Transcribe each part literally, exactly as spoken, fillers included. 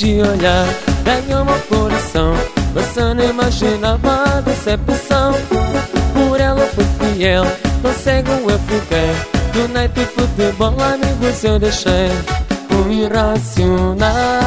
te olhar ganhou meu coração. Você não imaginava a decepção. Por ela fui fiel, não cego eu fiquei. Do night e futebol, amigos eu deixei. Fui irracional,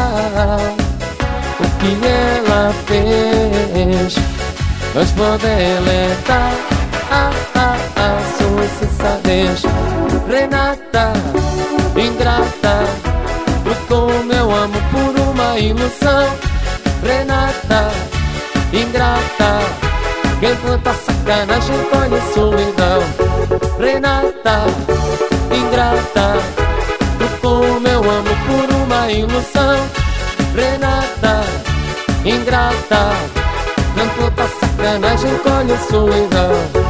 o que ela fez, mas vou deletar. Ah, ah, ah, sua sensatez. Renata, ingrata, trocou meu amor por uma ilusão. Renata, ingrata, quem planta sacanagem colhe solidão. Renata, ingrata, trocou meu amor por uma ilusão. Renata, ingrata, quem planta sacanagem colhe solidão.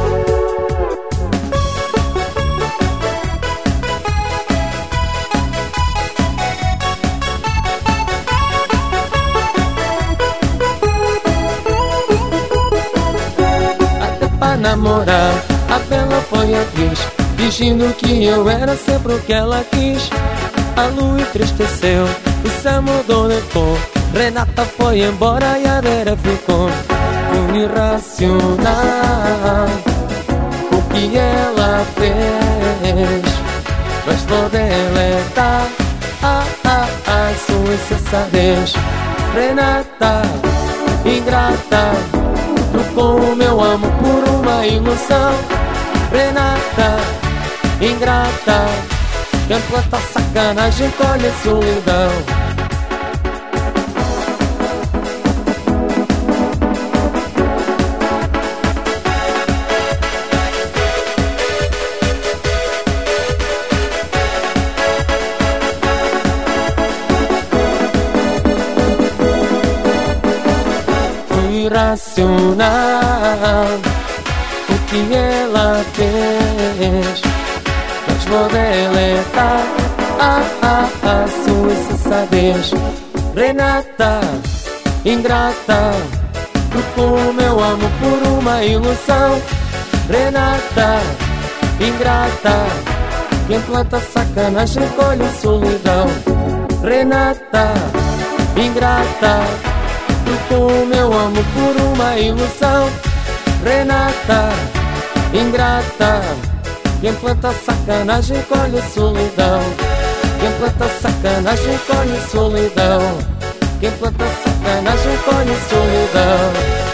Namorar, a bela foi atriz, fingindo que eu era sempre o que ela quis. A lua entristeceu, o céu mudou de cor. Renata foi embora e a Vera ficou. Fui irracional, o que ela fez, mas vou deletar. Ah, ah, ah, sua insensatez. Renata, ingrata, trocou o meu amor por uma ilusão. Renata, ingrata, quem planta sacanagem colhe solidão. Irracional, o que ela fez, mas vou deletar. Ah, ah, ah, sua insensatez. Renata, ingrata, trocou meu amor por uma ilusão. Renata, ingrata, quem planta sacanagem colhe solidão. Renata, ingrata, trocou meu amor por uma ilusão. Renata, ingrata, quem planta sacanagem colhe solidão. Quem planta sacanagem colhe solidão. Quem planta sacanagem colhe solidão.